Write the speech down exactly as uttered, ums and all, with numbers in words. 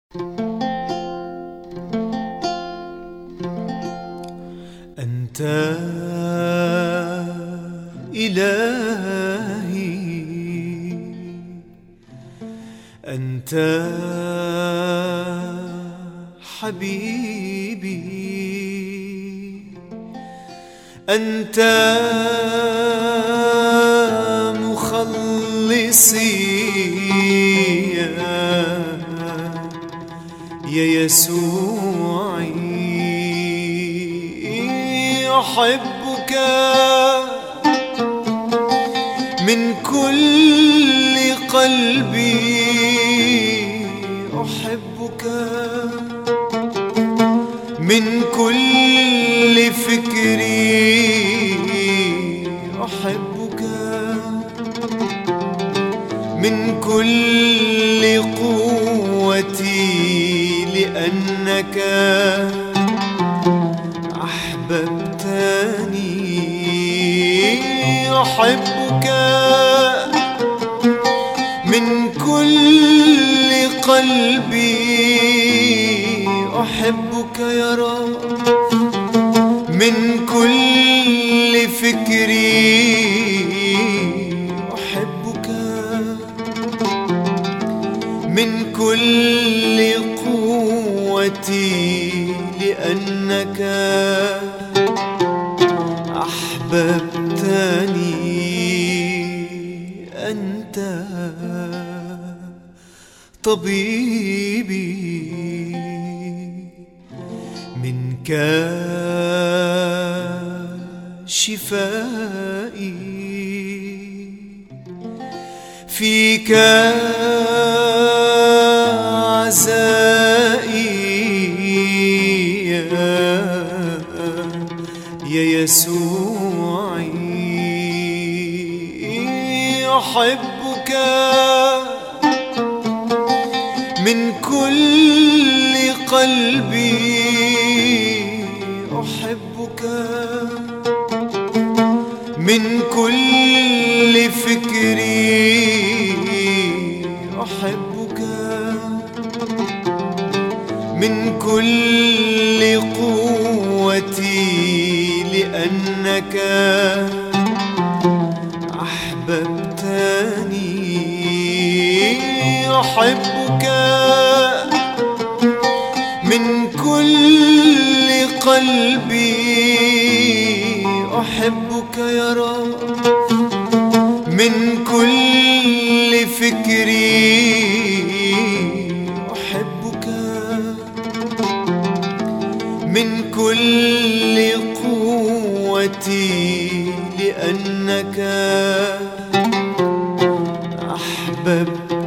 أنت إلهي، أنت حبيبي، أنت مخلصي يا يسوعي. أحبك من كل قلبي، أحبك من كل فكري، أحبك من كل قوتي، لأنك أحببتني. أحبك من كل قلبي، أحبك يا رب من كل فكري، أحبك من كل قوتي، لأنك أحببتني. أنت طبيبي، منك شفائي، فيك عزائي يا يسوعي. أحبك من كل قلبي، أحبك من كل فكري، أحبك من كل قوتي، لأنك أحببتني. أحبك من كل قلبي، أحبك يا رب من كل فكري، أحبك من كل قوتي، لأنك أحببتني.